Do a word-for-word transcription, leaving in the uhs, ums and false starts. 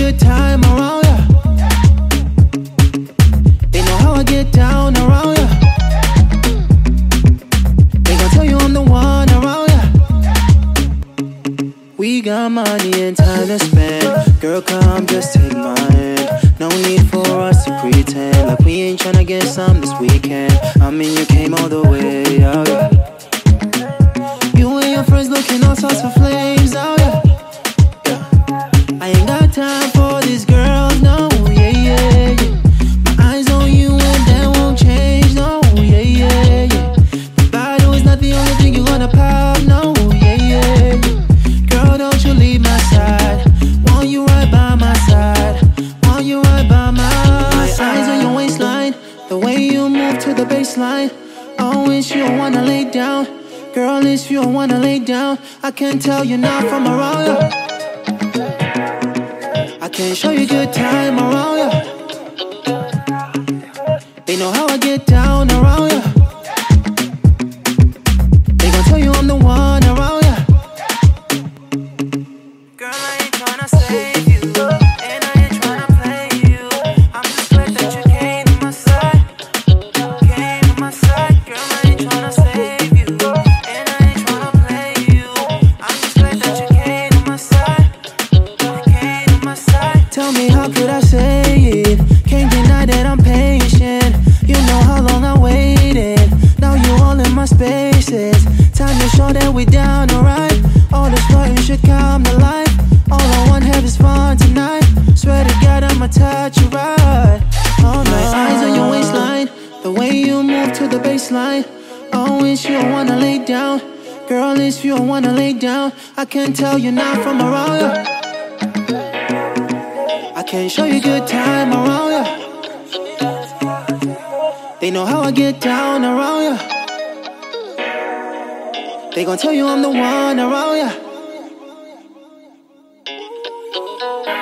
good time around ya. They know how I get down around ya. They gon' tell you I'm the one around ya. We got money and time to spend. Girl, come just take my hand. No need for us to pretend like we ain't tryna get some this weekend. I mean, you came all the way out, yeah. You and your friends looking all sorts of flames out, yeah. Yeah. I ain't got time for these girls, no, yeah, yeah, yeah. My eyes on you and that won't change, no, yeah, yeah, yeah. The bottle is not the only thing you're gonna pop, no, yeah, yeah, yeah. Girl, don't you leave my side. Want you right by my side. Want you right by my side. My eyes on your waistline. The way you move to the baseline. Oh, if you wanna lay down. Girl, if you wanna lay down. I can tell you're not from around ya. I can show you good time around ya. They know how I get down around ya. They gon' tell you I'm the one around ya. Girl, I ain't tryna save you, and I ain't tryna play you. I'm just glad that you came to my side. Came to my side. Girl, I ain't tryna save you, and I ain't tryna play you. I'm just glad that you came to my side. Came to my side. Tell me, how could I say it? Can't deny that I'm patient. You know how long I waited. Now you all in my spaces. Time to show that we down, alright. All this flirting should come to life. All I want have is fun tonight. Swear to God I'ma touch you right all night. My eyes on your waistline. The way you move to the baseline. Oh, if you wanna lay down. Girl, if you wanna lay down. I can tell you're not from around ya. I can show you good time around ya. They know how I get down around ya. They gon' tell you I'm the one around ya.